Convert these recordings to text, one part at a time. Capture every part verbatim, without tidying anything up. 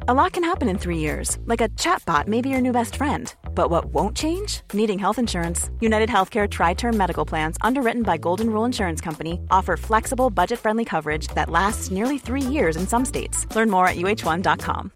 A lot can happen in three years, like a chatbot may be your new best friend. But what won't change? Needing health insurance. United Healthcare Tri-Term Medical Plans, underwritten by Golden Rule Insurance Company, offer flexible, budget-friendly coverage that lasts nearly three years in some states. Learn more at U H one dot com.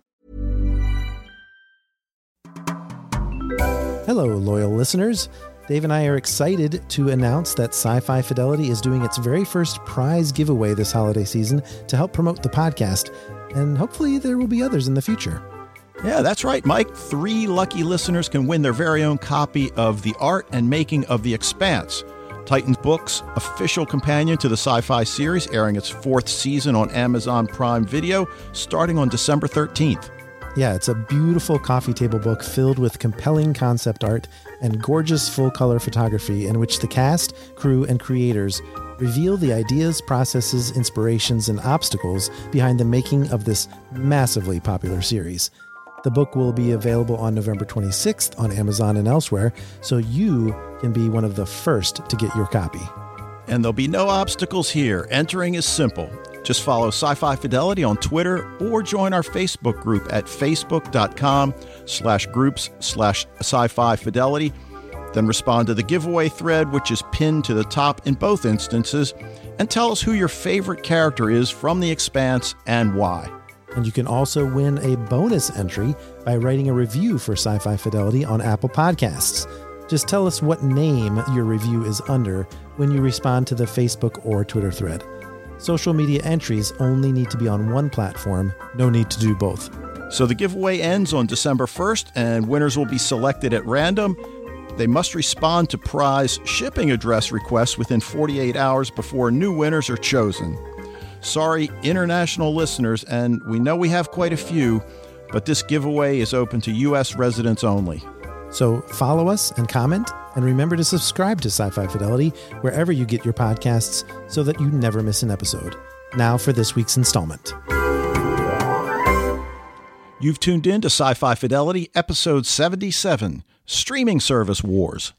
Hello, loyal listeners. Dave and I are excited to announce that Sci-Fi Fidelity is doing its very first prize giveaway this holiday season to help promote the podcast, and hopefully there will be others in the future. Yeah, that's right, Mike. Three lucky listeners can win their very own copy of The Art and Making of The Expanse, Titans Books' official companion to the sci-fi series, airing its fourth season on Amazon Prime Video, starting on December thirteenth. Yeah, it's a beautiful coffee table book filled with compelling concept art and gorgeous full-color photography in which the cast, crew, and creators reveal the ideas, processes, inspirations, and obstacles behind the making of this massively popular series. The book will be available on November twenty-sixth on Amazon and elsewhere, so you can be one of the first to get your copy. And there'll be no obstacles here. Entering is simple. Just follow Sci-Fi Fidelity on Twitter or join our Facebook group at facebook.com slash groups slash sci-fi fidelity. Then respond to the giveaway thread, which is pinned to the top in both instances, and tell us who your favorite character is from The Expanse and why. And you can also win a bonus entry by writing a review for Sci-Fi Fidelity on Apple Podcasts. Just tell us what name your review is under when you respond to the Facebook or Twitter thread. Social media entries only need to be on one platform. No need to do both. So the giveaway ends on December first, and winners will be selected at random. They must respond to prize shipping address requests within forty-eight hours before new winners are chosen. Sorry, international listeners, and we know we have quite a few, but this giveaway is open to U S residents only. So follow us and comment, and remember to subscribe to Sci-Fi Fidelity wherever you get your podcasts so that you never miss an episode. Now for this week's installment. You've tuned in to Sci-Fi Fidelity, episode seventy-seven, Streaming Service Wars.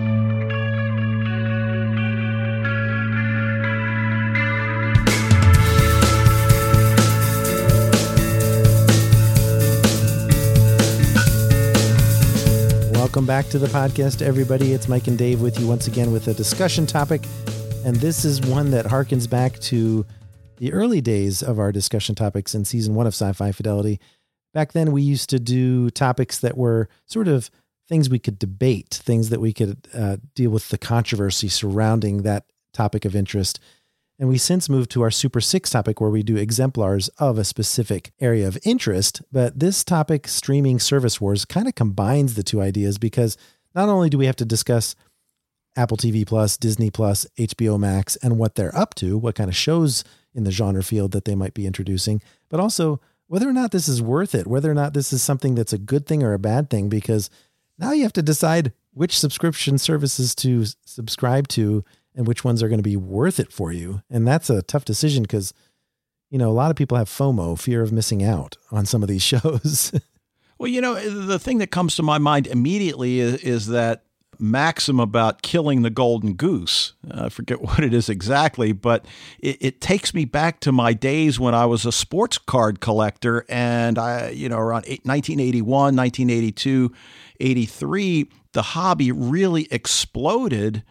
Welcome back to the podcast, everybody. It's Mike and Dave with you once again with a discussion topic. And this is one that harkens back to the early days of our discussion topics in season one of Sci-Fi Fidelity. Back then, we used to do topics that were sort of things we could debate, things that we could uh, deal with the controversy surrounding that topic of interest. And we since moved to our Super Six topic where we do exemplars of a specific area of interest. But this topic, Streaming Service Wars, kind of combines the two ideas because not only do we have to discuss Apple T V Plus, Disney Plus, H B O Max, and what they're up to, what kind of shows in the genre field that they might be introducing, but also whether or not this is worth it, whether or not this is something that's a good thing or a bad thing, because now you have to decide which subscription services to subscribe to and which ones are going to be worth it for you. And that's a tough decision because, you know, a lot of people have FOMO, fear of missing out on some of these shows. Well, you know, the thing that comes to my mind immediately is, is that maxim about killing the golden goose. I forget what it is exactly, but it, it takes me back to my days when I was a sports card collector. And I, you know, around nineteen eighty-one, nineteen eighty-two, eighty-three, the hobby really exploded.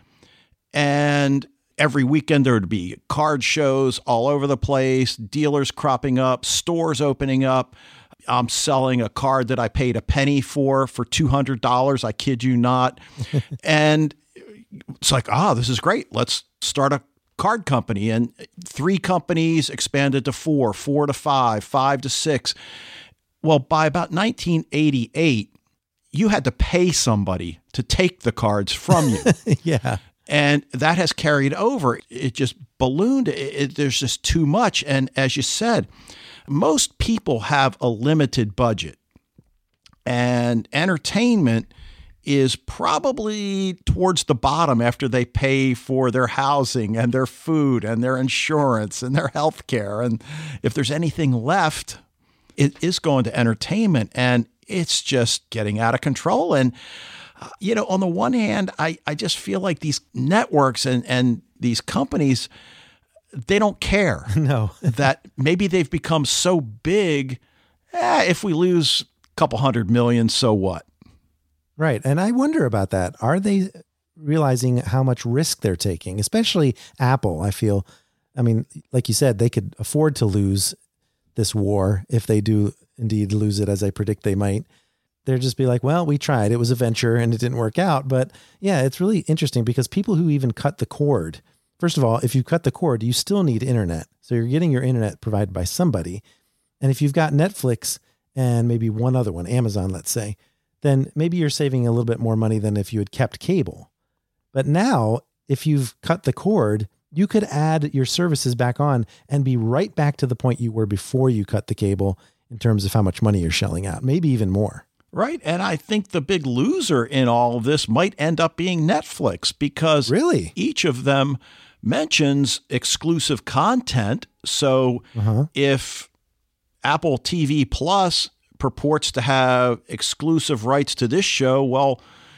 And every weekend there would be card shows all over the place, dealers cropping up, stores opening up. I'm selling a card that I paid a penny for, for two hundred dollars. I kid you not. And it's like, ah, this is great. Let's start a card company. And three companies expanded to four, four to five, five to six. Well, by about nineteen eighty-eight, you had to pay somebody to take the cards from you. Yeah. And that has carried over. It just ballooned. It, it, there's just too much. And as you said, most people have a limited budget. And entertainment is probably towards the bottom after they pay for their housing and their food and their insurance and their health care. And if there's anything left, it is going to entertainment. And it's just getting out of control. And you know, on the one hand, I, I just feel like these networks and, and these companies, they don't care. No. That maybe they've become so big eh, if we lose a couple hundred million, so what? Right. And I wonder about that. Are they realizing how much risk they're taking, especially Apple? I feel, I mean, like you said, they could afford to lose this war if they do indeed lose it, as I predict they might. They'll just be like, well, we tried. It was a venture and it didn't work out. But yeah, it's really interesting because people who even cut the cord, first of all, if you cut the cord, you still need internet. So you're getting your internet provided by somebody. And if you've got Netflix and maybe one other one, Amazon, let's say, then maybe you're saving a little bit more money than if you had kept cable. But now, if you've cut the cord, you could add your services back on and be right back to the point you were before you cut the cable in terms of how much money you're shelling out, maybe even more. Right. And I think the big loser in all of this might end up being Netflix, because really, each of them mentions exclusive content. So uh-huh. if Apple T V Plus purports to have exclusive rights to this show, well,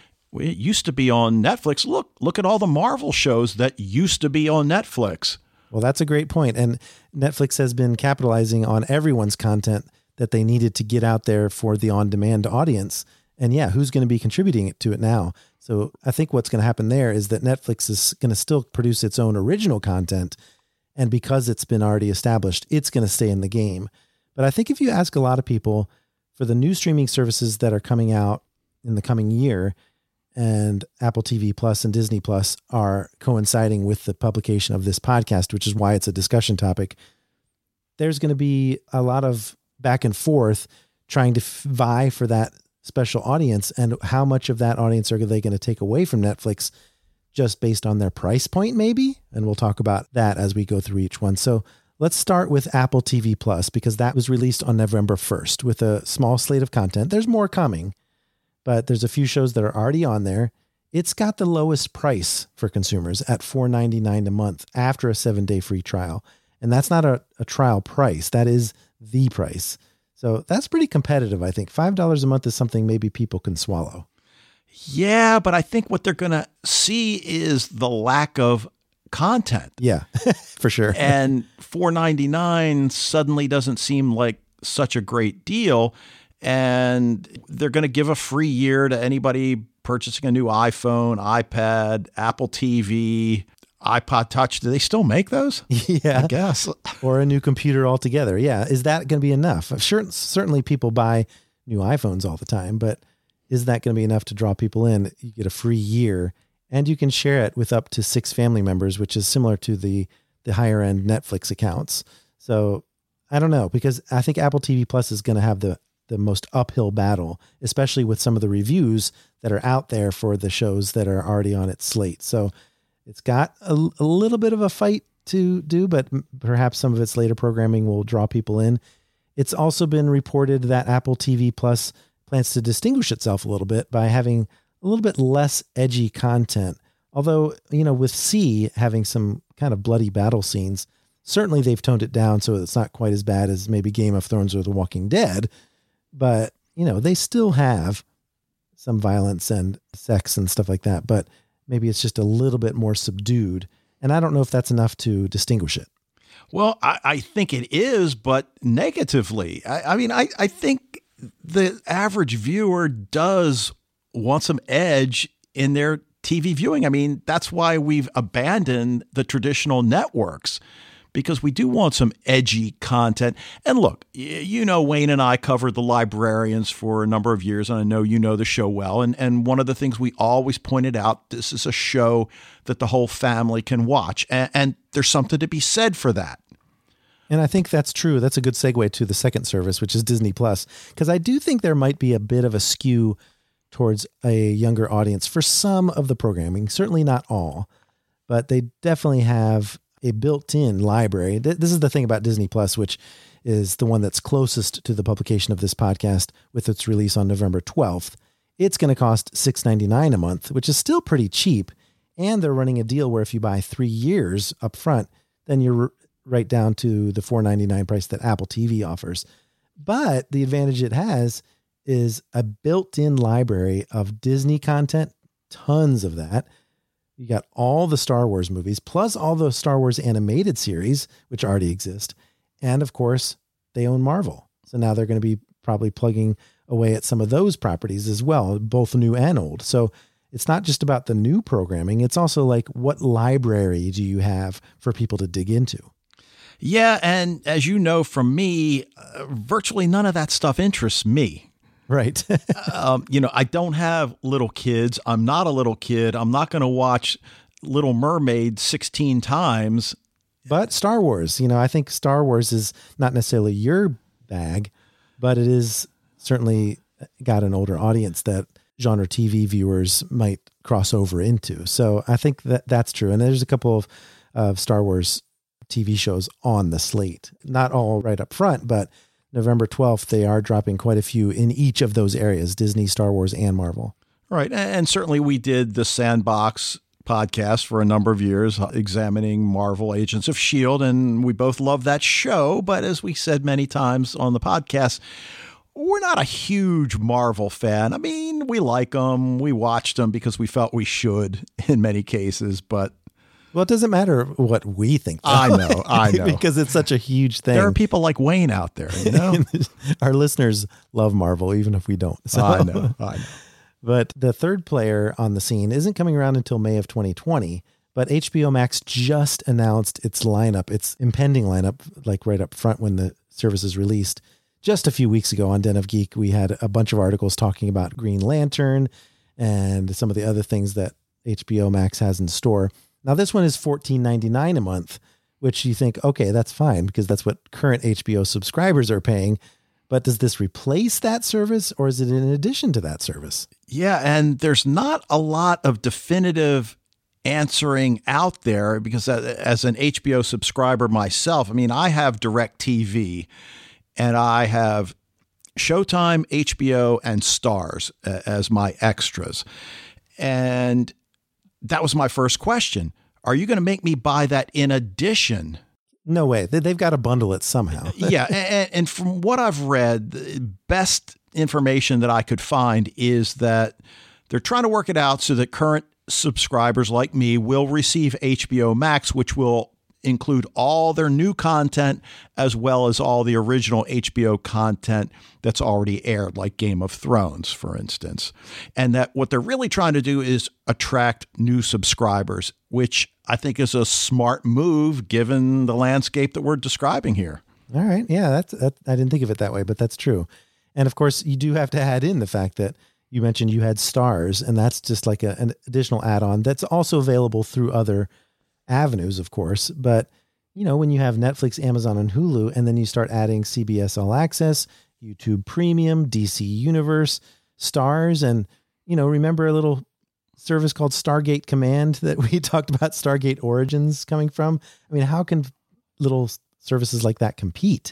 it used to be on Netflix. Look, look at all the Marvel shows that used to be on Netflix. Well, that's a great point. And Netflix has been capitalizing on everyone's content that they needed to get out there for the on-demand audience. And yeah, who's going to be contributing to it now? So I think what's going to happen there is that Netflix is going to still produce its own original content. And because it's been already established, it's going to stay in the game. But I think if you ask a lot of people for the new streaming services that are coming out in the coming year, and Apple T V Plus and Disney Plus are coinciding with the publication of this podcast, which is why it's a discussion topic, there's going to be a lot of back and forth trying to f- vie for that special audience. And how much of that audience are they going to take away from Netflix just based on their price point, maybe? And we'll talk about that as we go through each one. So let's start with Apple T V Plus, because that was released on November first with a small slate of content. There's more coming, but there's a few shows that are already on there. It's got the lowest price for consumers at four dollars and ninety-nine cents a month after a seven-day free trial. And that's not a, a trial price. That is the price. So that's pretty competitive, I think. five dollars a month is something maybe people can swallow. Yeah, but I think what they're going to see is the lack of content. Yeah, for sure. And four dollars and ninety-nine cents suddenly doesn't seem like such a great deal. And they're going to give a free year to anybody purchasing a new iPhone, iPad, Apple T V, iPod Touch. Do they still make those? Yeah. I guess. Or a new computer altogether. Yeah. Is that going to be enough? Sure, certainly people buy new iPhones all the time, but is that going to be enough to draw people in? You get a free year and you can share it with up to six family members, which is similar to the, the higher end Netflix accounts. So I don't know, because I think Apple T V Plus is going to have the, the most uphill battle, especially with some of the reviews that are out there for the shows that are already on its slate. So it's got a, a little bit of a fight to do, but perhaps some of its later programming will draw people in. It's also been reported that Apple T V Plus plans to distinguish itself a little bit by having a little bit less edgy content. Although, you know, with C having some kind of bloody battle scenes, certainly they've toned it down so it's not quite as bad as maybe Game of Thrones or The Walking Dead. But, you know, they still have some violence and sex and stuff like that, but maybe it's just a little bit more subdued. And I don't know if that's enough to distinguish it. Well, I, I think it is, but negatively. I, I mean, I, I think the average viewer does want some edge in their T V viewing. I mean, that's why we've abandoned the traditional networks, because we do want some edgy content. And look, you know, Wayne and I covered The Librarians for a number of years, and I know you know the show well. And, and one of the things we always pointed out, this is a show that the whole family can watch. And, and there's something to be said for that. And I think that's true. That's a good segue to the second service, which is Disney Plus, because I do think there might be a bit of a skew towards a younger audience for some of the programming, certainly not all, but they definitely have a built-in library. This is the thing about Disney Plus, which is the one that's closest to the publication of this podcast with its release on November twelfth. It's going to cost six dollars and ninety-nine cents a month, which is still pretty cheap. And they're running a deal where if you buy three years up front, then you're right down to the four dollars and ninety-nine cents price that Apple T V offers. But the advantage it has is a built-in library of Disney content, tons of that. You got all the Star Wars movies, plus all the Star Wars animated series, which already exist. And of course, they own Marvel. So now they're going to be probably plugging away at some of those properties as well, both new and old. So it's not just about the new programming. It's also like, what library do you have for people to dig into? Yeah. And as you know from me, uh, virtually none of that stuff interests me. Right. um, you know, I don't have little kids. I'm not a little kid. I'm not going to watch Little Mermaid sixteen times. But Star Wars, you know, I think Star Wars is not necessarily your bag, but it is certainly got an older audience that genre T V viewers might cross over into. So I think that that's true. And there's a couple of, of Star Wars T V shows on the slate, not all right up front, but November twelfth, they are dropping quite a few in each of those areas, Disney, Star Wars, and Marvel. Right. And certainly we did the Sandbox podcast for a number of years, examining Marvel Agents of S H I E L D, and we both love that show. But as we said many times on the podcast, we're not a huge Marvel fan. I mean, we like them. We watched them because we felt we should in many cases, but well, it doesn't matter what we think, though. I know, I know. Because it's such a huge thing. There are people like Wayne out there, you know? Our listeners love Marvel, even if we don't. So. I know, I know. But the third player on the scene isn't coming around until May of twenty twenty, but H B O Max just announced its lineup, its impending lineup, like right up front when the service is released. Just a few weeks ago on Den of Geek, we had a bunch of articles talking about Green Lantern and some of the other things that H B O Max has in store. Now, this one is fourteen ninety-nine a month, which you think, okay, that's fine because that's what current H B O subscribers are paying. But does this replace that service, or is it in addition to that service? Yeah, and there's not a lot of definitive answering out there because as an H B O subscriber myself, I mean, I have DirecTV and I have Showtime, H B O, and Starz as my extras. And that was my first question. Are you going to make me buy that in addition? No way. They've got to bundle it somehow. Yeah. And, and from what I've read, the best information that I could find is that they're trying to work it out so that current subscribers like me will receive H B O Max, which will include all their new content as well as all the original H B O content that's already aired, like Game of Thrones, for instance. And that what they're really trying to do is attract new subscribers, which I think is a smart move given the landscape that we're describing here. All right. Yeah, that's, that, I didn't think of it that way, but that's true. And of course, you do have to add in the fact that you mentioned you had Starz, and that's just like a, an additional add-on that's also available through other avenues, of course. But, you know, when you have Netflix, Amazon, and Hulu, and then you start adding C B S All Access, YouTube Premium, D C Universe, Starz, and, you know, remember a little service called Stargate Command that we talked about Stargate Origins coming from? I mean, how can little services like that compete?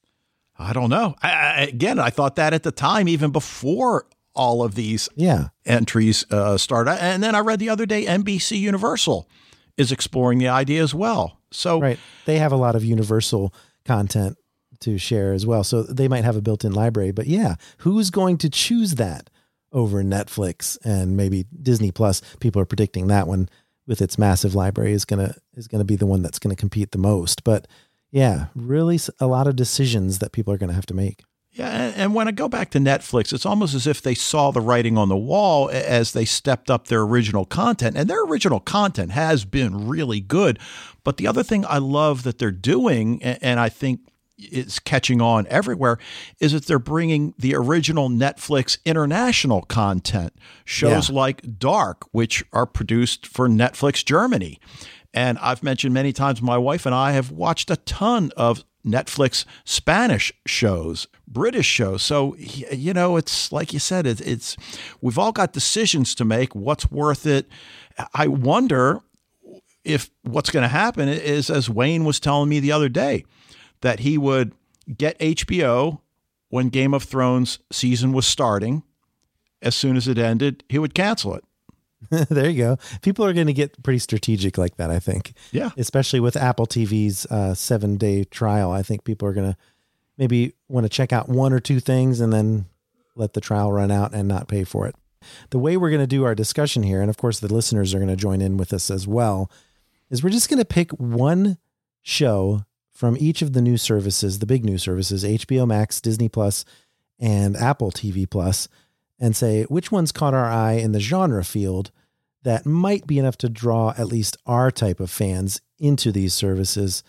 I don't know. I, I, again, I thought that at the time, even before all of these yeah. entries uh, started. And then I read the other day, N B C Universal is exploring the idea as well. So right. They have a lot of Universal content to share as well. So they might have a built-in library, but yeah, who's going to choose that over Netflix and maybe Disney Plus? People are predicting that one with its massive library is going to, is going to be the one that's going to compete the most. But yeah, really a lot of decisions that people are going to have to make. Yeah, and when I go back to Netflix, it's almost as if they saw the writing on the wall as they stepped up their original content. And their original content has been really good. But the other thing I love that they're doing, and I think it's catching on everywhere, is that they're bringing the original Netflix international content, shows yeah. like Dark, which are produced for Netflix Germany. And I've mentioned many times, my wife and I have watched a ton of Netflix Spanish shows, British shows. So, you know, it's like you said, it's, it's we've all got decisions to make. What's worth it? I wonder if what's going to happen is, as Wayne was telling me the other day, that he would get H B O when Game of Thrones season was starting. As soon as it ended, he would cancel it. There you go. People are going to get pretty strategic like that, I think. Yeah. Especially with Apple T V's uh, seven day trial. I think people are going to maybe want to check out one or two things and then let the trial run out and not pay for it. The way we're going to do our discussion here, and of course the listeners are going to join in with us as well, is we're just going to pick one show from each of the new services, the big new services, H B O Max, Disney Plus, and Apple T V Plus, and say which ones caught our eye in the genre field that might be enough to draw at least our type of fans into these services.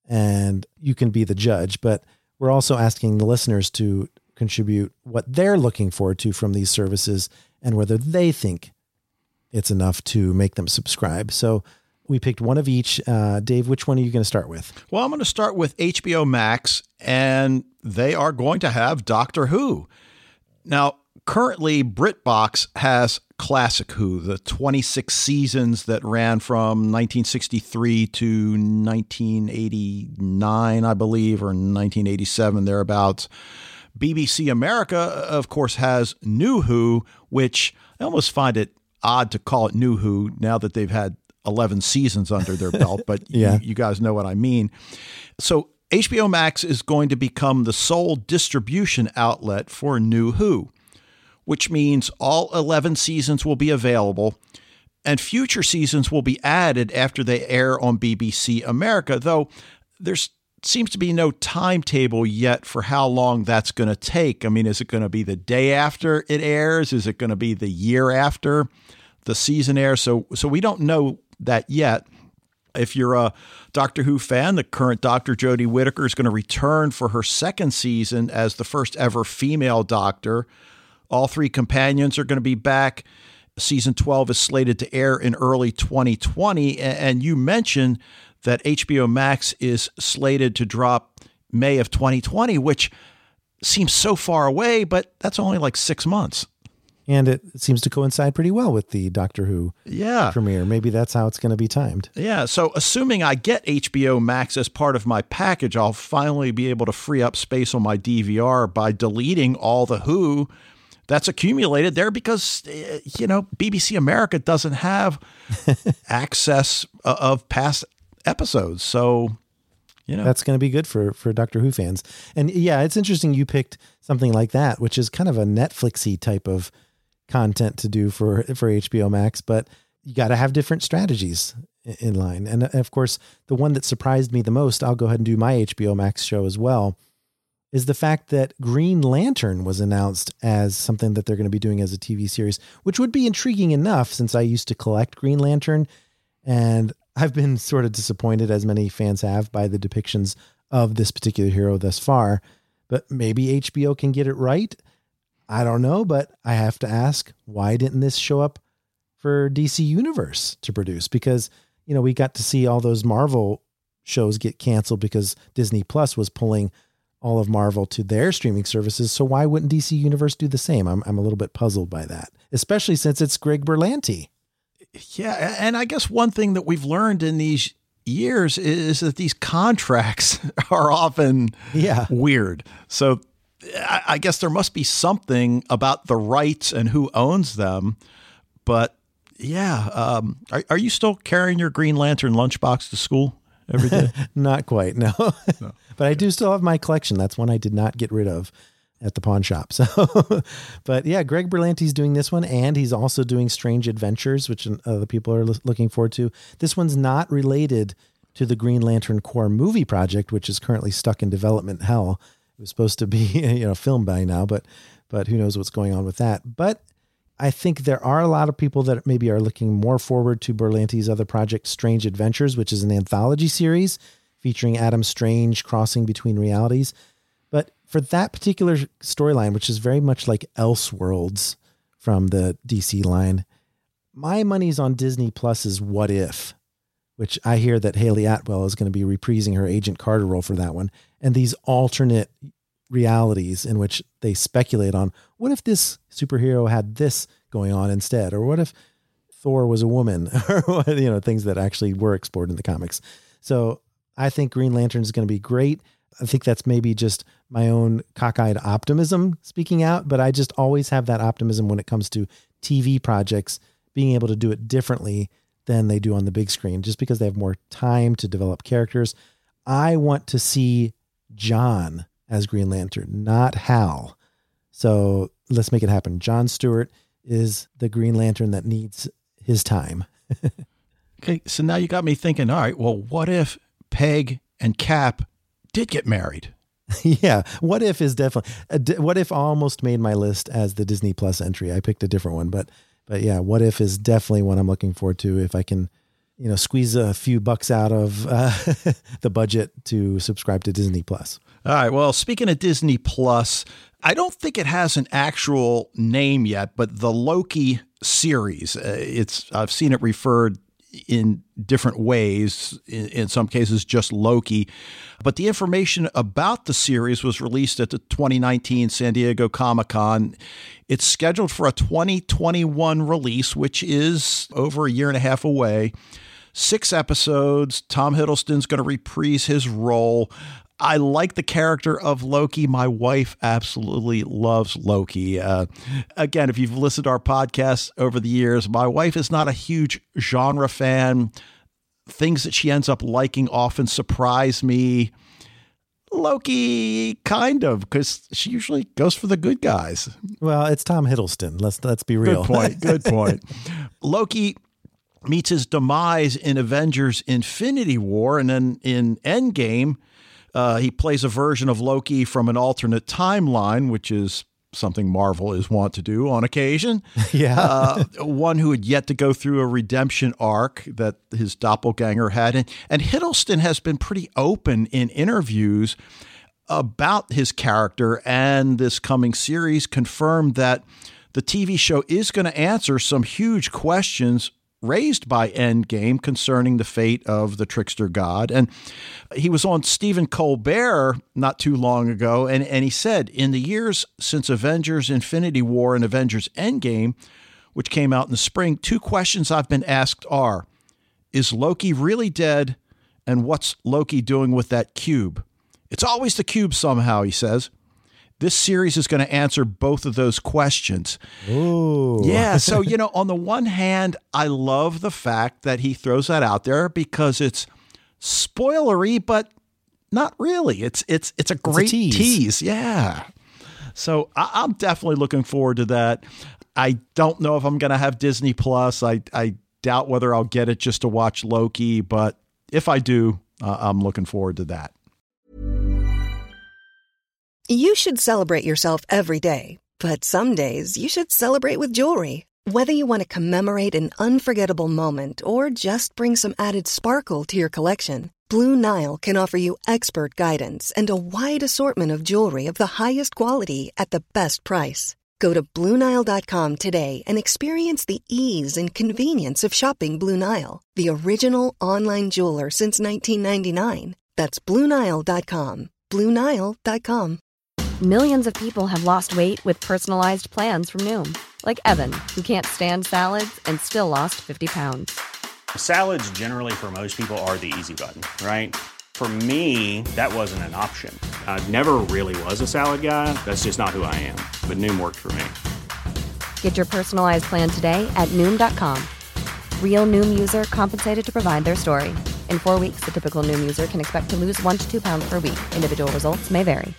And you can be the judge, but we're also asking the listeners to contribute what they're looking forward to from these services and whether they think it's enough to make them subscribe. So we picked one of each. Uh, Dave, which one are you going to start with? Well, I'm going to start with H B O Max, and they are going to have Doctor Who. Now, currently, BritBox has Classic Who, the twenty-six seasons that ran from nineteen sixty-three to nineteen eighty-nine, I believe, or nineteen eighty-seven, thereabouts. B B C America, of course, has New Who, which I almost find it odd to call it New Who now that they've had eleven seasons under their belt, but yeah. you, you guys know what I mean. So H B O Max is going to become the sole distribution outlet for New Who, which means all eleven seasons will be available and future seasons will be added after they air on B B C America, though there's seems to be no timetable yet for how long that's going to take. I mean, is it going to be the day after it airs? Is it going to be the year after the season airs? So, so we don't know that yet. If you're a Doctor Who fan, the current Doctor Jodie Whittaker is going to return for her second season as the first ever female Doctor. All three companions are going to be back. Season twelve is slated to air in early twenty twenty. And you mentioned that H B O Max is slated to drop May of twenty twenty, which seems so far away, but that's only like six months. And it seems to coincide pretty well with the Doctor Who yeah. premiere. Maybe that's how it's going to be timed. Yeah. So assuming I get H B O Max as part of my package, I'll finally be able to free up space on my D V R by deleting all the Who that's accumulated there because, you know, B B C America doesn't have access of past episodes. So, you know, that's going to be good for, for Doctor Who fans. And yeah, it's interesting you picked something like that, which is kind of a Netflixy type of content to do for, for H B O Max, but you got to have different strategies in line. And of course, the one that surprised me the most, I'll go ahead and do my H B O Max show as well, is the fact that Green Lantern was announced as something that they're going to be doing as a T V series, which would be intriguing enough since I used to collect Green Lantern. And I've been sort of disappointed, as many fans have, by the depictions of this particular hero thus far, but maybe H B O can get it right. I don't know, but I have to ask, why didn't this show up for D C Universe to produce? Because, you know, we got to see all those Marvel shows get canceled because Disney Plus was pulling all of Marvel to their streaming services. So why wouldn't D C Universe do the same? I'm I'm a little bit puzzled by that, especially since it's Greg Berlanti. Yeah. And I guess one thing that we've learned in these years is that these contracts are often yeah. weird. So I guess there must be something about the rights and who owns them. But yeah. Um, are, are you still carrying your Green Lantern lunchbox to school every day? Not quite. No, no. But I do still have my collection. That's one I did not get rid of at the pawn shop. So, but yeah, Greg Berlanti's doing this one, and he's also doing Strange Adventures, which other people are looking forward to. This one's not related to the Green Lantern Corps movie project, which is currently stuck in development hell. It was supposed to be, you know, filmed by now, but, but who knows what's going on with that. But I think there are a lot of people that maybe are looking more forward to Berlanti's other project, Strange Adventures, which is an anthology series featuring Adam Strange crossing between realities. But for that particular storyline, which is very much like Elseworlds from the D C line, my money's on Disney Plus's What If, which I hear that Haley Atwell is going to be reprising her Agent Carter role for that one. And these alternate realities in which they speculate on, what if this superhero had this going on instead? Or what if Thor was a woman? Or, you know, things that actually were explored in the comics. So I think Green Lantern is going to be great. I think that's maybe just my own cockeyed optimism speaking out, but I just always have that optimism when it comes to T V projects, being able to do it differently than they do on the big screen, just because they have more time to develop characters. I want to see John as Green Lantern, not Hal. So let's make it happen. John Stewart is the Green Lantern that needs his time. Okay. So now you got me thinking, all right, well, what if Peg and Cap did get married. Yeah. What If is definitely, uh, What If almost made my list as the Disney Plus entry. I picked a different one, but, but yeah, What If is definitely one I'm looking forward to if I can, you know, squeeze a few bucks out of uh, the budget to subscribe to Disney Plus. All right. Well, speaking of Disney Plus, I don't think it has an actual name yet, but the Loki series, uh, it's I've seen it referred in different ways, in, in some cases just Loki. But the information about the series was released at the twenty nineteen San Diego Comic-Con. It's scheduled for a twenty twenty-one release, which is over a year and a half away. Six episodes. Tom Hiddleston's going to reprise his role. I like the character of Loki. My wife absolutely loves Loki. Uh, again, if you've listened to our podcast over the years, my wife is not a huge genre fan. Things that she ends up liking often surprise me. Loki, kind of, because she usually goes for the good guys. Well, it's Tom Hiddleston. Let's let's be real. Good point. Good point. Loki meets his demise in Avengers Infinity War, and then in Endgame, Uh, he plays a version of Loki from an alternate timeline, which is something Marvel is wont to do on occasion. Yeah. uh, one who had yet to go through a redemption arc that his doppelganger had. And, and Hiddleston has been pretty open in interviews about his character, and this coming series confirmed that the T V show is going to answer some huge questions raised by Endgame concerning the fate of the trickster god. And he was on Stephen Colbert not too long ago, and, and he said, in the years since Avengers Infinity War and Avengers Endgame, which came out in the spring, two questions I've been asked are, is Loki really dead? And what's Loki doing with that cube? It's always the cube somehow, he says. This series is going to answer both of those questions. Ooh. Yeah. So, you know, on the one hand, I love the fact that he throws that out there because it's spoilery, but not really. It's it's it's a great it's a tease. tease. Yeah. So I, I'm definitely looking forward to that. I don't know if I'm going to have Disney Plus. I, I doubt whether I'll get it just to watch Loki, but if I do, uh, I'm looking forward to that. You should celebrate yourself every day, but some days you should celebrate with jewelry. Whether you want to commemorate an unforgettable moment or just bring some added sparkle to your collection, Blue Nile can offer you expert guidance and a wide assortment of jewelry of the highest quality at the best price. Go to Blue Nile dot com today and experience the ease and convenience of shopping Blue Nile, the original online jeweler since nineteen ninety-nine. That's Blue Nile dot com. Blue Nile dot com. Millions of people have lost weight with personalized plans from Noom. Like Evan, who can't stand salads and still lost fifty pounds. Salads generally for most people are the easy button, right? For me, that wasn't an option. I never really was a salad guy. That's just not who I am. But Noom worked for me. Get your personalized plan today at Noom dot com. Real Noom user compensated to provide their story. In four weeks, the typical Noom user can expect to lose one to two pounds per week. Individual results may vary.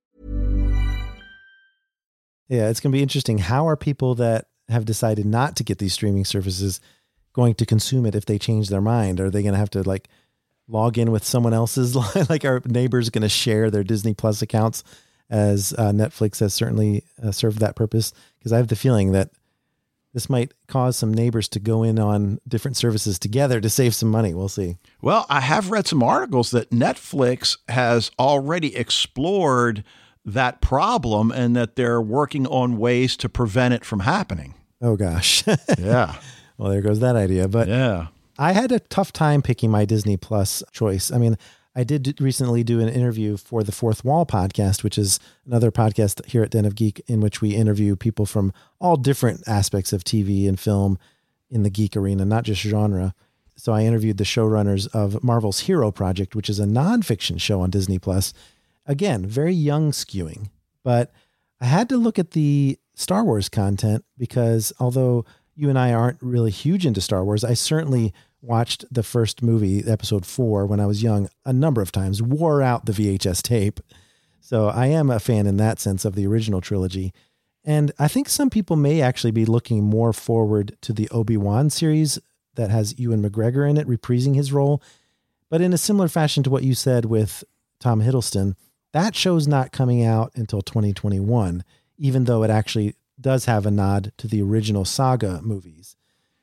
Yeah, it's going to be interesting. How are people that have decided not to get these streaming services going to consume it if they change their mind? Are they going to have to like log in with someone else's? Like our neighbors going to share their Disney Plus accounts, as uh, Netflix has certainly uh, served that purpose? Because I have the feeling that this might cause some neighbors to go in on different services together to save some money. We'll see. Well, I have read some articles that Netflix has already explored that problem and that they're working on ways to prevent it from happening. Oh, gosh. Yeah. Well, there goes that idea. But yeah, I had a tough time picking my Disney Plus choice. I mean, I did recently do an interview for the Fourth Wall podcast, which is another podcast here at Den of Geek, in which we interview people from all different aspects of T V and film in the geek arena, not just genre. So I interviewed the showrunners of Marvel's Hero Project, which is a nonfiction show on Disney Plus. Again, very young skewing, but I had to look at the Star Wars content because although you and I aren't really huge into Star Wars, I certainly watched the first movie, episode four, when I was young a number of times, wore out the V H S tape. So I am a fan in that sense of the original trilogy. And I think some people may actually be looking more forward to the Obi-Wan series that has Ewan McGregor in it, reprising his role. But in a similar fashion to what you said with Tom Hiddleston. That show's not coming out until twenty twenty-one, even though it actually does have a nod to the original Saga movies.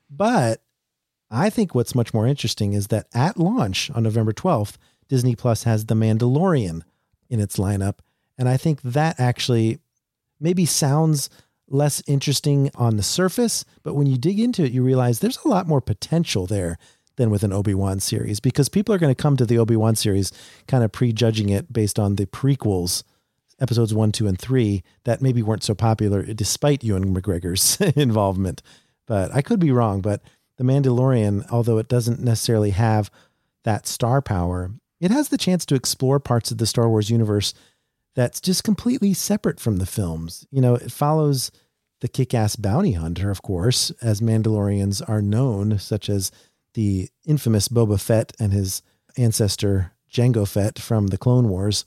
But I think what's much more interesting is that at launch on November twelfth, Disney Plus has The Mandalorian in its lineup. And I think that actually maybe sounds less interesting on the surface, but when you dig into it, you realize there's a lot more potential there than with an Obi-Wan series, because people are going to come to the Obi-Wan series kind of prejudging it based on the prequels, episodes one, two, and three, that maybe weren't so popular despite Ewan McGregor's involvement. But I could be wrong, but The Mandalorian, although it doesn't necessarily have that star power, it has the chance to explore parts of the Star Wars universe that's just completely separate from the films. You know, it follows the kick-ass bounty hunter, of course, as Mandalorians are known, such as the infamous Boba Fett and his ancestor Jango Fett from the Clone Wars.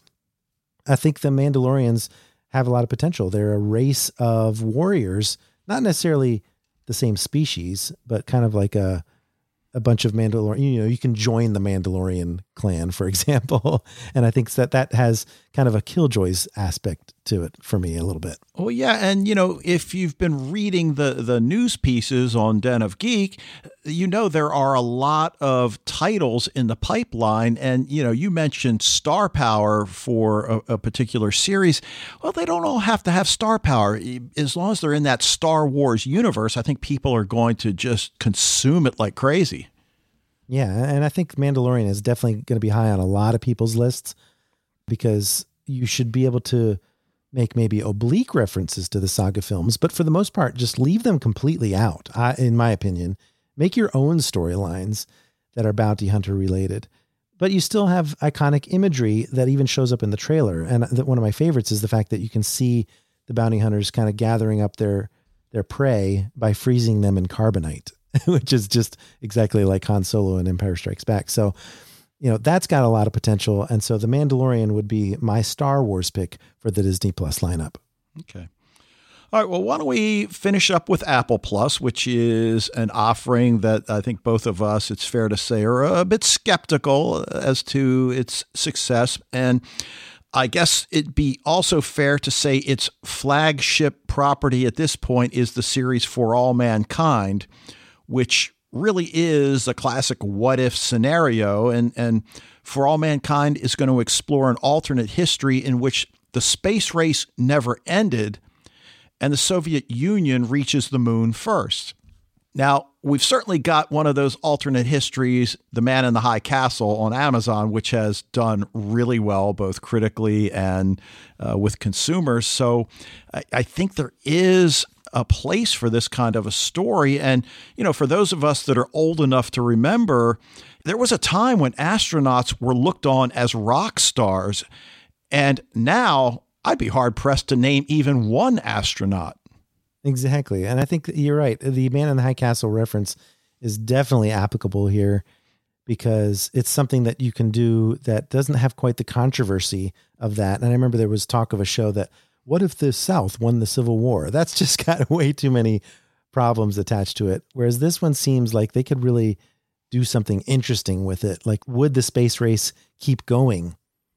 I think the Mandalorians have a lot of potential. They're a race of warriors, not necessarily the same species, but kind of like a a bunch of Mandalorian, you know, you can join the Mandalorian clan, for example. And I think that that has kind of a Killjoys aspect to it for me a little bit. Oh, yeah. And, you know, if you've been reading the, the news pieces on Den of Geek, you know, there are a lot of titles in the pipeline. And, you know, you mentioned star power for a, a particular series. Well, they don't all have to have star power. As long as they're in that Star Wars universe, I think people are going to just consume it like crazy. Yeah, and I think Mandalorian is definitely going to be high on a lot of people's lists, because you should be able to make maybe oblique references to the saga films, but for the most part, just leave them completely out, I, in my opinion. Make your own storylines that are bounty hunter related, but you still have iconic imagery that even shows up in the trailer. And the, one of my favorites is the fact that you can see the bounty hunters kind of gathering up their, their prey by freezing them in carbonite, which is just exactly like Han Solo in Empire Strikes Back. So, you know, that's got a lot of potential. And so The Mandalorian would be my Star Wars pick for the Disney Plus lineup. Okay. All right. Well, why don't we finish up with Apple Plus, which is an offering that I think both of us, it's fair to say, are a bit skeptical as to its success. And I guess it'd be also fair to say its flagship property at this point is the series For All Mankind, which really is a classic what if scenario. And, and For All Mankind is going to explore an alternate history in which the space race never ended and the Soviet Union reaches the moon first. Now, we've certainly got one of those alternate histories, The Man in the High Castle on Amazon, which has done really well, both critically and uh, with consumers. So I, I think there is a place for this kind of a story. And, you know, for those of us that are old enough to remember, there was a time when astronauts were looked on as rock stars. And now I'd be hard pressed to name even one astronaut. Exactly. And I think you're right. The Man in the High Castle reference is definitely applicable here, because it's something that you can do that doesn't have quite the controversy of that. And I remember there was talk of a show that, what if the South won the Civil War? That's just got way too many problems attached to it. Whereas this one seems like they could really do something interesting with it. Like, would the space race keep going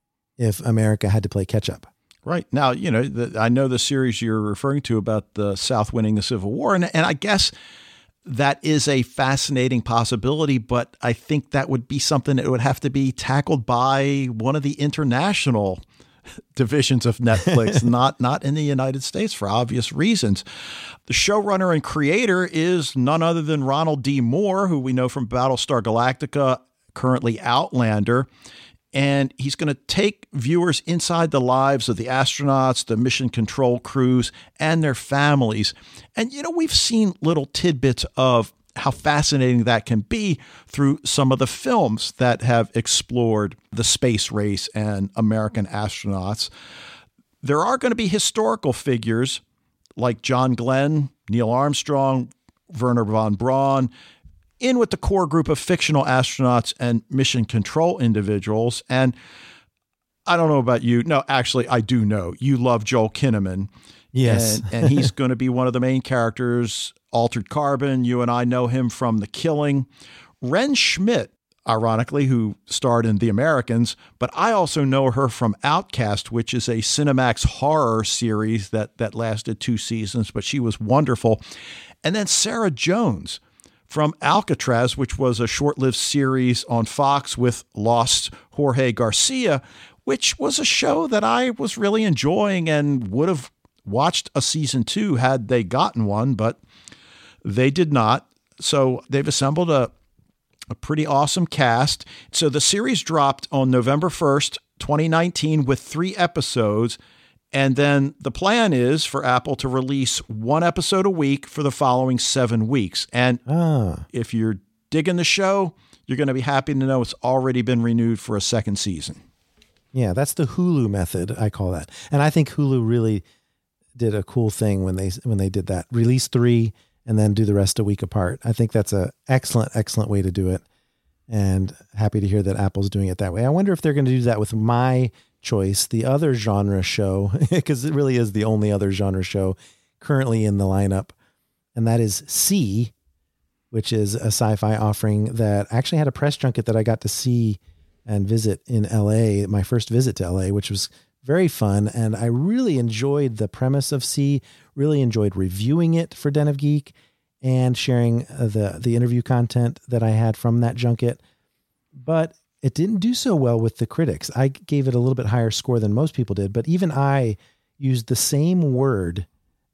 if America had to play catch up? Right. Now, you know, the, I know the series you're referring to about the South winning the Civil War, and, and I guess that is a fascinating possibility, but I think that would be something that would have to be tackled by one of the international divisions of Netflix, not not in the United States for obvious reasons. The showrunner and creator is none other than Ronald D. Moore, who we know from Battlestar Galactica, currently Outlander. And he's going to take viewers inside the lives of the astronauts, the mission control crews, and their families. And, you know, we've seen little tidbits of how fascinating that can be through some of the films that have explored the space race and American astronauts. There are going to be historical figures like John Glenn, Neil Armstrong, Wernher von Braun, in with the core group of fictional astronauts and mission control individuals. And I don't know about you. No, actually, I do know. You love Joel Kinnaman. Yes. And, and he's going to be one of the main characters, Altered Carbon. You and I know him from The Killing. Ren Schmidt, ironically, who starred in The Americans, but I also know her from Outcast, which is a Cinemax horror series that, that lasted two seasons, but she was wonderful. And then Sarah Jones from Alcatraz, which was a short-lived series on Fox with lost Jorge Garcia, which was a show that I was really enjoying and would have watched a season two had they gotten one, but they did not. So they've assembled a A pretty awesome cast. So the series dropped on November first, twenty nineteen with three episodes. And then the plan is for Apple to release one episode a week for the following seven weeks. And Ah. if you're digging the show, you're going to be happy to know it's already been renewed for a second season. Yeah, that's the Hulu method, I call that. And I think Hulu really did a cool thing when they when they did that. Release three and then do the rest a week apart. I think that's a excellent, excellent way to do it. And happy to hear that Apple's doing it that way. I wonder if they're going to do that with my choice, the other genre show, because it really is the only other genre show currently in the lineup. And that is C, which is a sci-fi offering that actually had a press junket that I got to see and visit in L A, my first visit to L A, which was very fun. And I really enjoyed the premise of C, really enjoyed reviewing it for Den of Geek and sharing the, the interview content that I had from that junket. But it didn't do so well with the critics. I gave it a little bit higher score than most people did, but even I used the same word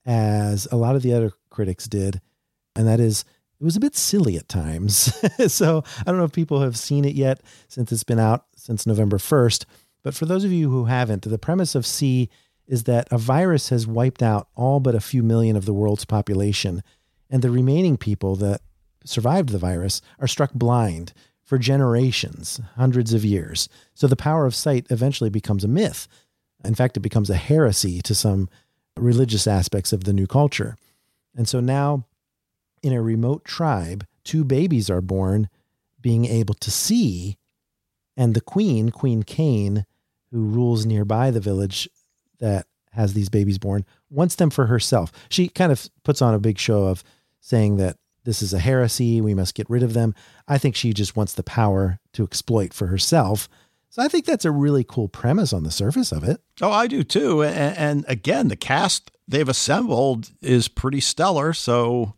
as a lot of the other critics did. And that is, it was a bit silly at times. So I don't know if people have seen it yet since it's been out since November first. But for those of you who haven't, the premise of C is that a virus has wiped out all but a few million of the world's population, and the remaining people that survived the virus are struck blind for generations, hundreds of years. So the power of sight eventually becomes a myth. In fact, it becomes a heresy to some religious aspects of the new culture. And so now, in a remote tribe, two babies are born being able to see, and the queen, Queen Cain, who rules nearby the village that has these babies born, wants them for herself. She kind of puts on a big show of saying that this is a heresy, we must get rid of them. I think she just wants the power to exploit for herself. So I think that's a really cool premise on the surface of it. Oh, I do too. And, and again, the cast they've assembled is pretty stellar. So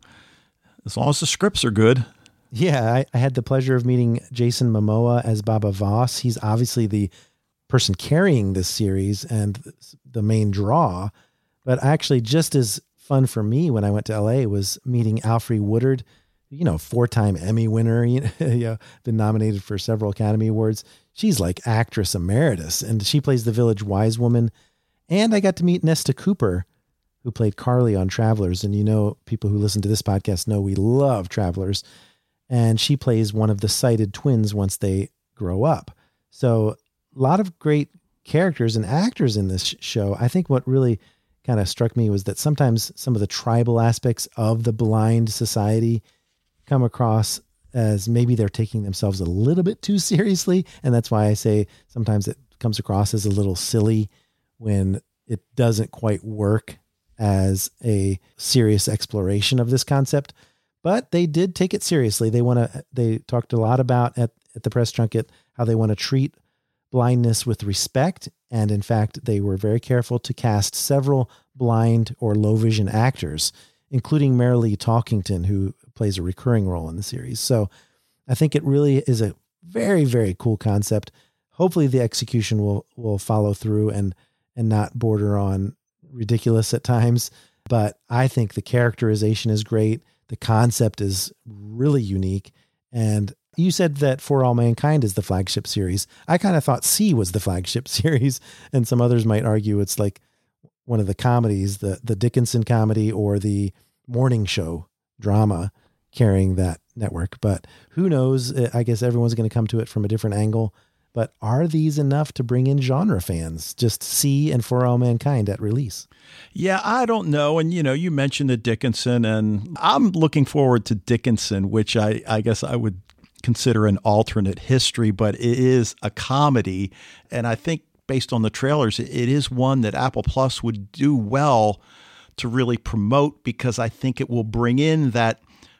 as long as the scripts are good. Yeah, I, I had the pleasure of meeting Jason Momoa as Baba Voss. He's obviously the person carrying this series and the main draw. But actually, just as fun for me when I went to L A was meeting Alfre Woodard, you know, four-time Emmy winner, you know, you know, been nominated for several Academy Awards. She's like actress emeritus, and she plays the village wise woman. And I got to meet Nesta Cooper, who played Carly on Travelers. And you know, people who listen to this podcast know we love Travelers. And she plays one of the sighted twins once they grow up. So a lot of great characters and actors in this show. I think what really kind of struck me was that sometimes some of the tribal aspects of the blind society come across as maybe they're taking themselves a little bit too seriously. And that's why I say sometimes it comes across as a little silly when it doesn't quite work as a serious exploration of this concept. But they did take it seriously. They want to, they talked a lot about at, at the press junket, how they want to treat blindness with respect. And in fact, they were very careful to cast several blind or low vision actors, including Marilee Talkington, who plays a recurring role in the series. So I think it really is a very, very cool concept. Hopefully the execution will, will follow through and, and not border on ridiculous at times. But I think the characterization is great. The concept is really unique. And you said that For All Mankind is the flagship series. I kind of thought C was the flagship series, and some others might argue it's like one of the comedies, the, the Dickinson comedy or the morning show drama carrying that network. But who knows? I guess everyone's going to come to it from a different angle. But are these enough to bring in genre fans? Just C and For All Mankind at release? Yeah, I don't know. And, you know, you mentioned the Dickinson, and I'm looking forward to Dickinson, which I, I guess I would consider an alternate history, but it is a comedy. And I think based on the trailers, it is one that Apple Plus would do well to really promote, because I think it will bring in that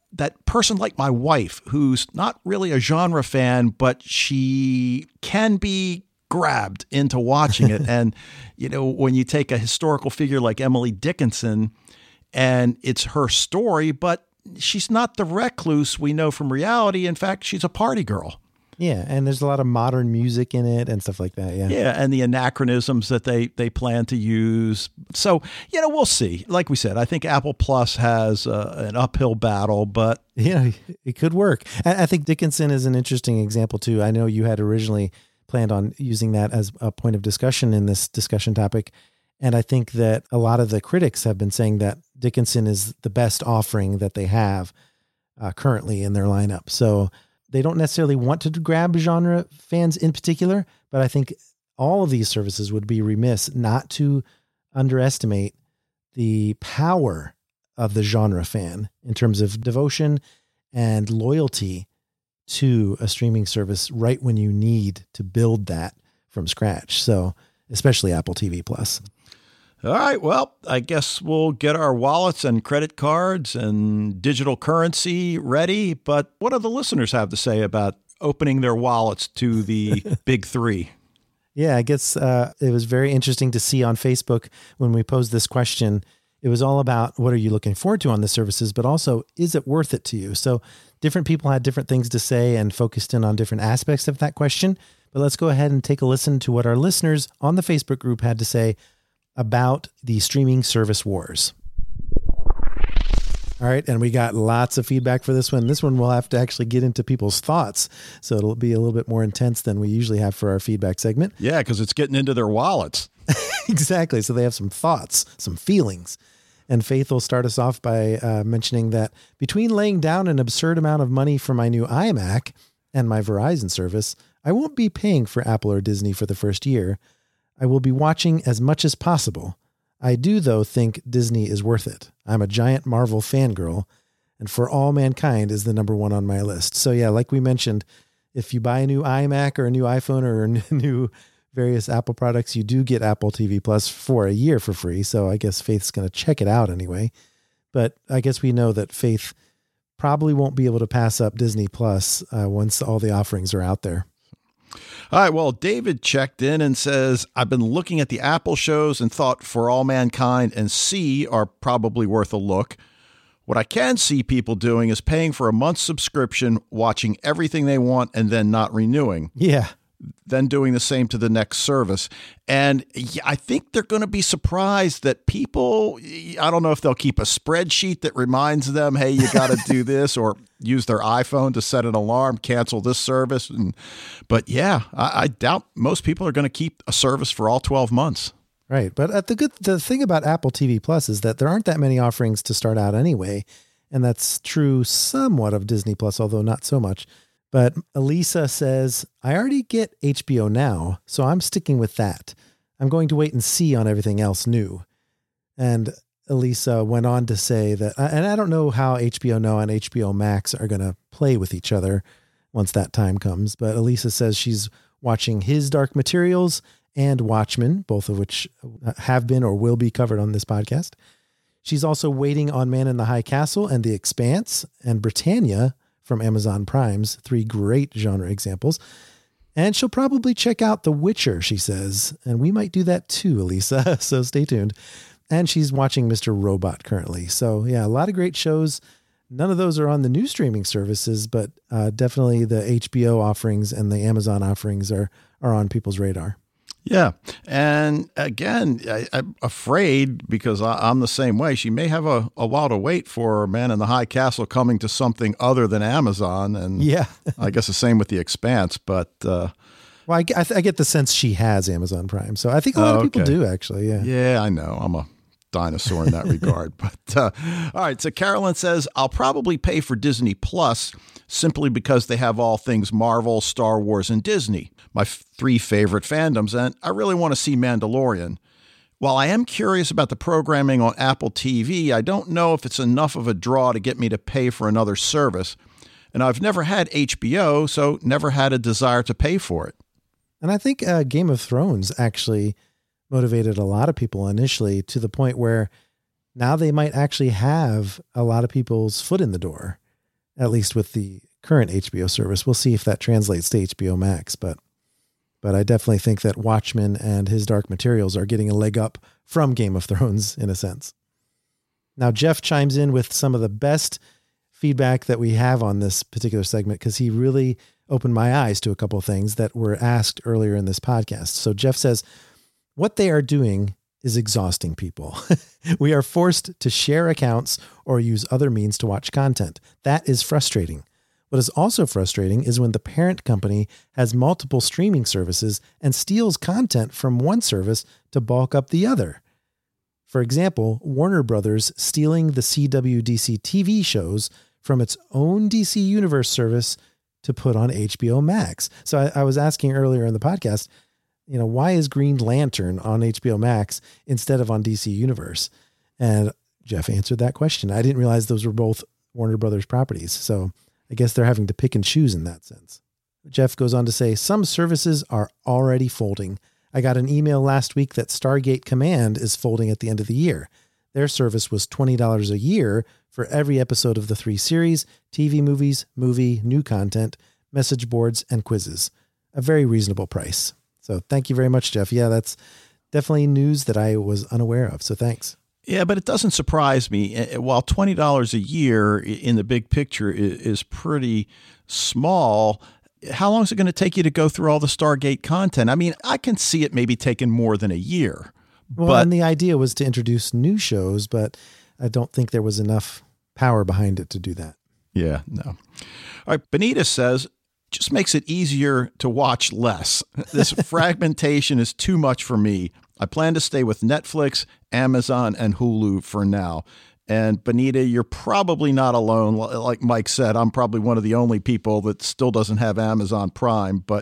that person like my wife, who's not really a genre fan, but she can be grabbed into watching it. And, you know, when you take a historical figure like Emily Dickinson and it's her story, but she's not the recluse we know from reality. In fact, she's a party girl. Yeah, and there's a lot of modern music in it and stuff like that, yeah. Yeah, and the anachronisms that they, they plan to use. So, you know, we'll see. Like we said, I think Apple Plus has uh, an uphill battle, but... Yeah, it could work. I think Dickinson is an interesting example, too. I know you had originally planned on using that as a point of discussion in this discussion topic, and I think that a lot of the critics have been saying that Dickinson is the best offering that they have uh, currently in their lineup. So... they don't necessarily want to grab genre fans in particular, but I think all of these services would be remiss not to underestimate the power of the genre fan in terms of devotion and loyalty to a streaming service right when you need to build that from scratch. So especially Apple T V Plus. All right, well, I guess we'll get our wallets and credit cards and digital currency ready. But what do the listeners have to say about opening their wallets to the big three? Yeah, I guess uh, it was very interesting to see on Facebook when we posed this question. It was all about what are you looking forward to on the services, but also, is it worth it to you? So different people had different things to say and focused in on different aspects of that question. But let's go ahead and take a listen to what our listeners on the Facebook group had to say about the streaming service wars. All right. And we got lots of feedback for this one. This one we'll have to actually get into people's thoughts. So it'll be a little bit more intense than we usually have for our feedback segment. Yeah, because it's getting into their wallets. Exactly. So they have some thoughts, some feelings. And Faith will start us off by uh, mentioning that between laying down an absurd amount of money for my new iMac and my Verizon service, I won't be paying for Apple or Disney for the first year. I will be watching as much as possible. I do, though, think Disney is worth it. I'm a giant Marvel fangirl, and For All Mankind is the number one on my list. So yeah, like we mentioned, if you buy a new iMac or a new iPhone or a new various Apple products, you do get Apple T V Plus for a year for free. So I guess Faith's going to check it out anyway. But I guess we know that Faith probably won't be able to pass up Disney Plus uh, once all the offerings are out there. All right. Well, David checked in and says, I've been looking at the Apple shows and thought For All Mankind and See are probably worth a look. What I can see people doing is paying for a month's subscription, watching everything they want, and then not renewing. Yeah. Then doing the same to the next service. And I think they're going to be surprised that people, I don't know if they'll keep a spreadsheet that reminds them, hey, you got to do this, or use their iPhone to set an alarm, cancel this service. And, but yeah, I, I doubt most people are going to keep a service for all twelve months. Right. But uh, the good, the thing about Apple T V Plus is that there aren't that many offerings to start out anyway. And that's true somewhat of Disney Plus, although not so much. But Elisa says, I already get H B O Now, so I'm sticking with that. I'm going to wait and see on everything else new. And Elisa went on to say that, and I don't know how H B O Now and H B O Max are going to play with each other once that time comes. But Elisa says she's watching His Dark Materials and Watchmen, both of which have been or will be covered on this podcast. She's also waiting on Man in the High Castle and The Expanse and Britannia from Amazon Prime's, three great genre examples. And she'll probably check out The Witcher, she says. And we might do that too, Elisa, so stay tuned. And she's watching Mister Robot currently. So yeah, a lot of great shows. None of those are on the new streaming services, but uh, definitely the H B O offerings and the Amazon offerings are, are on people's radar. Yeah. And again, I, I'm afraid, because I, I'm the same way, she may have a, a while to wait for Man in the High Castle coming to something other than Amazon. And yeah, I guess the same with The Expanse. But uh, well, I, I, I get the sense she has Amazon Prime. So I think a lot oh, of people okay. do, actually. Yeah. Yeah, I know. I'm a dinosaur in that regard. But uh, all right. So Carolyn says, I'll probably pay for Disney Plus simply because they have all things Marvel, Star Wars, and Disney, my f- three favorite fandoms, and I really want to see Mandalorian. While I am curious about the programming on Apple T V, I don't know if it's enough of a draw to get me to pay for another service. And I've never had H B O, so never had a desire to pay for it. And I think uh, Game of Thrones actually motivated a lot of people initially to the point where now they might actually have a lot of people's foot in the door. at least with the current H B O service. We'll see if that translates to H B O Max, but but I definitely think that Watchmen and his Dark Materials are getting a leg up from Game of Thrones in a sense. Now, Jeff chimes in with some of the best feedback that we have on this particular segment because he really opened my eyes to a couple of things that were asked earlier in this podcast. So Jeff says, what they are doing is exhausting people. We are forced to share accounts or use other means to watch content. That is frustrating. What is also frustrating is when the parent company has multiple streaming services and steals content from one service to bulk up the other. For example, Warner Brothers stealing the C W D C T V shows from its own D C Universe service to put on H B O Max. So I, I was asking earlier in the podcast, you know, why is Green Lantern on H B O Max instead of on D C Universe? And Jeff answered that question. I didn't realize those were both Warner Brothers properties. So I guess they're having to pick and choose in that sense. Jeff goes on to say, some services are already folding. I got an email last week that Stargate Command is folding at the end of the year. Their service was twenty dollars a year for every episode of the three series, T V movies, movie, new content, message boards, and quizzes. A very reasonable price. So thank you very much, Jeff. Yeah, that's definitely news that I was unaware of. So thanks. Yeah, but it doesn't surprise me. While twenty dollars a year in the big picture is pretty small, how long is it going to take you to go through all the Stargate content? I mean, I can see it maybe taking more than a year. Well, but, and the idea was to introduce new shows, but I don't think there was enough power behind it to do that. Yeah, no. All right, Benita says, just makes it easier to watch less. This fragmentation is too much for me. I plan to stay with Netflix, Amazon, and Hulu for now. And Benita, you're probably not alone. Like Mike said, I'm probably one of the only people that still doesn't have Amazon Prime, but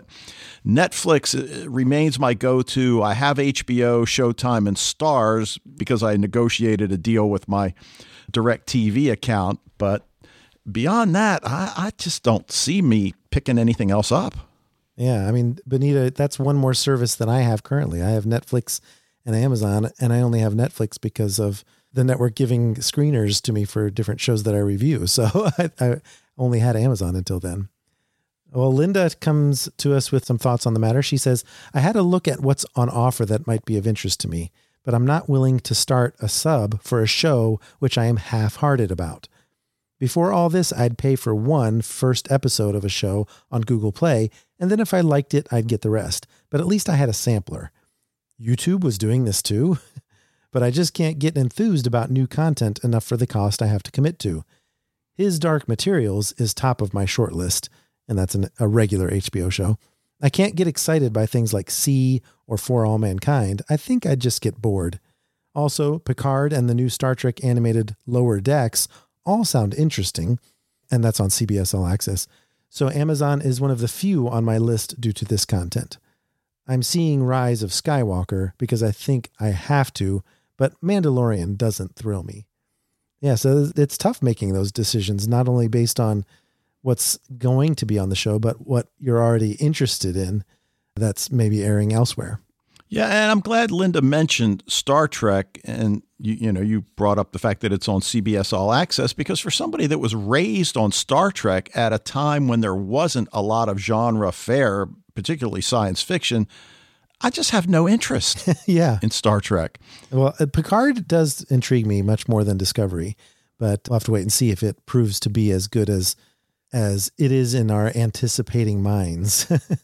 Netflix remains my go-to. I have H B O, Showtime, and Starz because I negotiated a deal with my DirecTV account. But beyond that, I, I just don't see me picking anything else up. Yeah, I mean, Benita, that's one more service than I have currently. I have Netflix and Amazon, and I only have Netflix because of the network giving screeners to me for different shows that I review. So I, I only had Amazon until then. Well, Linda comes to us with some thoughts on the matter. She says, I had a look at what's on offer that might be of interest to me, but I'm not willing to start a sub for a show which I am half-hearted about. Before all this, I'd pay for one first episode of a show on Google Play, and then if I liked it, I'd get the rest. But at least I had a sampler. YouTube was doing this too, but I just can't get enthused about new content enough for the cost I have to commit to. His Dark Materials is top of my short list, and that's an, a regular H B O show. I can't get excited by things like See or For All Mankind. I think I'd just get bored. Also, Picard and the new Star Trek animated Lower Decks all sound interesting, and that's on C B S All Access. So Amazon is one of the few on my list due to this content. I'm seeing Rise of Skywalker because I think I have to, but Mandalorian doesn't thrill me. Yeah, so it's tough making those decisions, not only based on what's going to be on the show, but what you're already interested in that's maybe airing elsewhere. Yeah, and I'm glad Linda mentioned Star Trek, and you, you know, you brought up the fact that it's on C B S All Access, because for somebody that was raised on Star Trek at a time when there wasn't a lot of genre fare, particularly science fiction, I just have no interest yeah. in Star Trek. Well, Picard does intrigue me much more than Discovery, but we'll have to wait and see if it proves to be as good as as it is in our anticipating minds.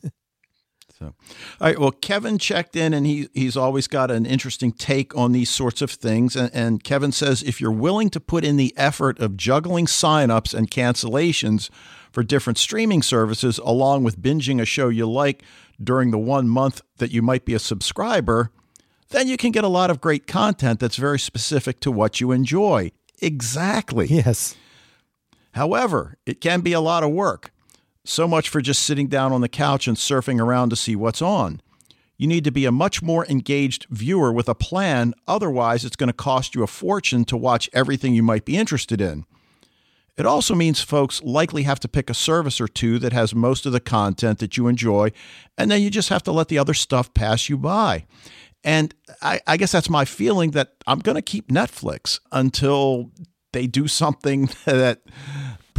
So, all right. Well, Kevin checked in, and he he's always got an interesting take on these sorts of things. And, and Kevin says, if you're willing to put in the effort of juggling signups and cancellations for different streaming services, along with binging a show you like during the one month that you might be a subscriber, then you can get a lot of great content that's very specific to what you enjoy. Exactly. Yes. However, it can be a lot of work. So much for just sitting down on the couch and surfing around to see what's on. You need to be a much more engaged viewer with a plan. Otherwise, it's going to cost you a fortune to watch everything you might be interested in. It also means folks likely have to pick a service or two that has most of the content that you enjoy, and then you just have to let the other stuff pass you by. And I, I guess that's my feeling, that I'm going to keep Netflix until they do something that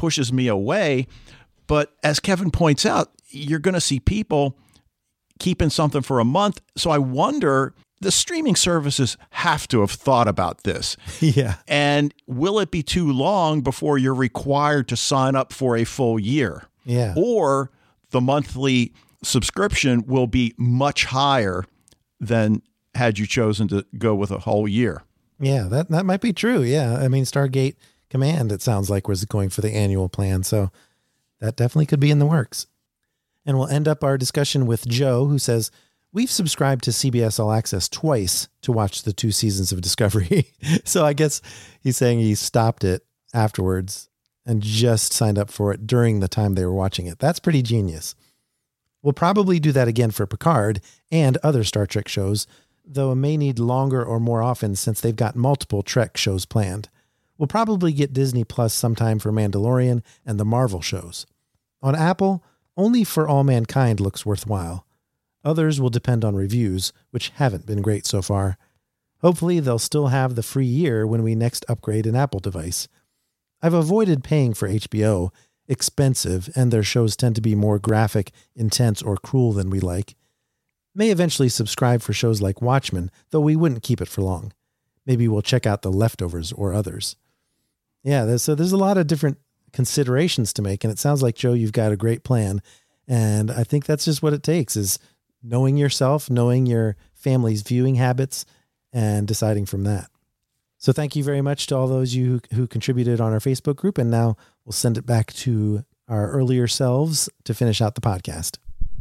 pushes me away. But as Kevin points out, you're going to see people keeping something for a month. So I wonder, the streaming services have to have thought about this. Yeah. And will it be too long before you're required to sign up for a full year? Yeah. Or the monthly subscription will be much higher than had you chosen to go with a whole year. Yeah, that, that might be true. Yeah. I mean, Stargate Command, it sounds like, was going for the annual plan. So that definitely could be in the works. And we'll end up our discussion with Joe, who says, we've subscribed to C B S All Access twice to watch the two seasons of Discovery. So I guess he's saying he stopped it afterwards and just signed up for it during the time they were watching it. That's pretty genius. We'll probably do that again for Picard and other Star Trek shows, though it may need longer or more often since they've got multiple Trek shows planned. We'll probably get Disney Plus sometime for Mandalorian and the Marvel shows. On Apple, only For All Mankind looks worthwhile. Others will depend on reviews, which haven't been great so far. Hopefully, they'll still have the free year when we next upgrade an Apple device. I've avoided paying for H B O, expensive, and their shows tend to be more graphic, intense, or cruel than we like. May eventually subscribe for shows like Watchmen, though we wouldn't keep it for long. Maybe we'll check out The Leftovers or others. Yeah, there's, so there's a lot of different considerations to make, and it sounds like, Joe, you've got a great plan. And I think that's just what it takes, is knowing yourself, knowing your family's viewing habits, and deciding from that. So thank you very much to all those you who, who contributed on our Facebook group. And now we'll send it back to our earlier selves to finish out the podcast.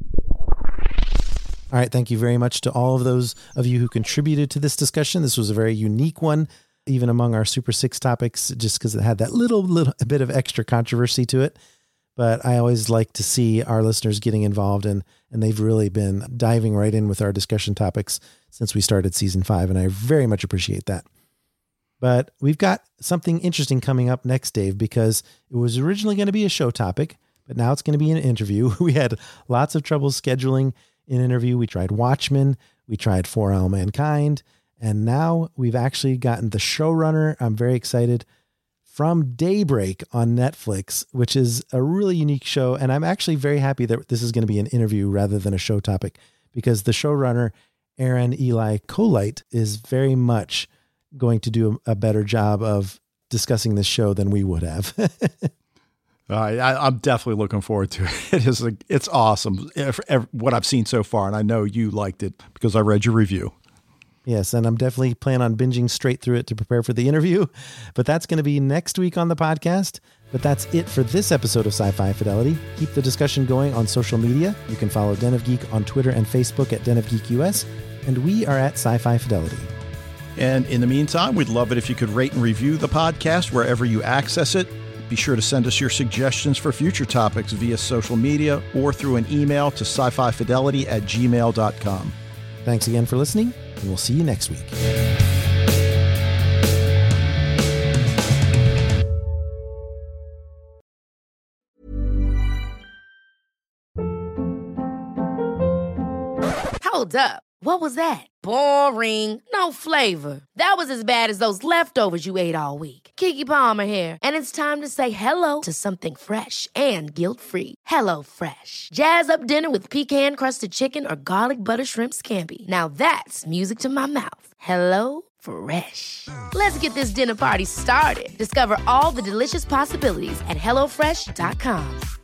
All right. Thank you very much to all of those of you who contributed to this discussion. This was a very unique one, even among our Super Six topics, just because it had that little, little bit of extra controversy to it. But I always like to see our listeners getting involved, and, and they've really been diving right in with our discussion topics since we started season five. And I very much appreciate that. But we've got something interesting coming up next, Dave, because it was originally going to be a show topic, but now it's going to be an interview. We had lots of trouble scheduling an interview. We tried Watchmen, we tried For All Mankind, and now we've actually gotten the showrunner. I'm very excited, from Daybreak on Netflix, which is a really unique show. And I'm actually very happy that this is going to be an interview rather than a show topic, because the showrunner, Aaron Eli Colite, is very much going to do a better job of discussing this show than we would have. Uh, I, I'm definitely looking forward to it. It is a, it's awesome, what I've seen so far, and I know you liked it because I read your review. Yes, and I'm definitely planning on binging straight through it to prepare for the interview, but that's going to be next week on the podcast. But that's it for this episode of Sci-Fi Fidelity. Keep the discussion going on social media. You can follow Den of Geek on Twitter and Facebook at Den of Geek U S, and we are at Sci-Fi Fidelity. And in the meantime, we'd love it if you could rate and review the podcast wherever you access it. Be sure to send us your suggestions for future topics via social media or through an email to sci-fi fidelity at gmail dot com. Thanks again for listening, and we'll see you next week. Hold up. What was that? Boring. No flavor. That was as bad as those leftovers you ate all week. Keke Palmer here, and it's time to say hello to something fresh and guilt-free. Hello Fresh. Jazz up dinner with pecan-crusted chicken or garlic butter shrimp scampi. Now that's music to my mouth. Hello Fresh. Let's get this dinner party started. Discover all the delicious possibilities at hello fresh dot com.